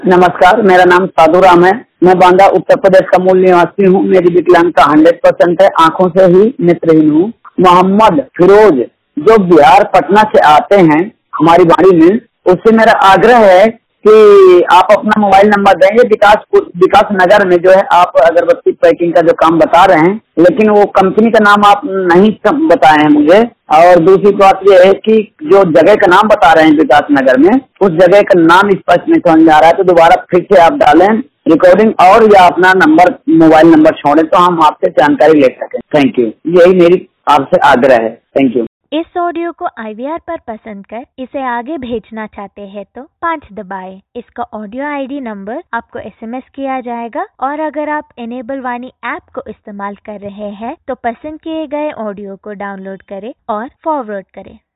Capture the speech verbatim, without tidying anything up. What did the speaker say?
नमस्कार, मेरा नाम साधु राम है। मैं बांदा उत्तर प्रदेश का मूल निवासी हूँ। मेरी विकलांगता हंड्रेड परसेंट है, आंखों से ही नेत्रहीन हूँ। मोहम्मद फिरोज जो बिहार पटना से आते हैं हमारी बाड़ी में, उससे मेरा आग्रह है कि आप अपना मोबाइल नंबर देंगे। विकास विकास नगर में जो है आप अगरबत्ती पैकिंग का जो काम बता रहे हैं, लेकिन वो कंपनी का नाम आप नहीं बताए हैं मुझे। और दूसरी बात ये है कि जो जगह का नाम बता रहे हैं विकास नगर में, उस जगह का नाम स्पष्ट नहीं समझ में आ रहा है, तो दोबारा फिर से आप डालें रिकॉर्डिंग और या अपना नंबर मोबाइल नंबर छोड़ें तो हम आपसे जानकारी ले सकें। थैंक यू, यही मेरी आपसे आग्रह है। Thank you. इस ऑडियो को आई वी आर पर पसंद कर इसे आगे भेजना चाहते हैं तो पाँच दबाएं। इसका ऑडियो आई डी नंबर आपको एस एम एस किया जाएगा। और अगर आप इनेबल वाणी ऐप को इस्तेमाल कर रहे हैं तो पसंद किए गए ऑडियो को डाउनलोड करें और फॉरवर्ड करें।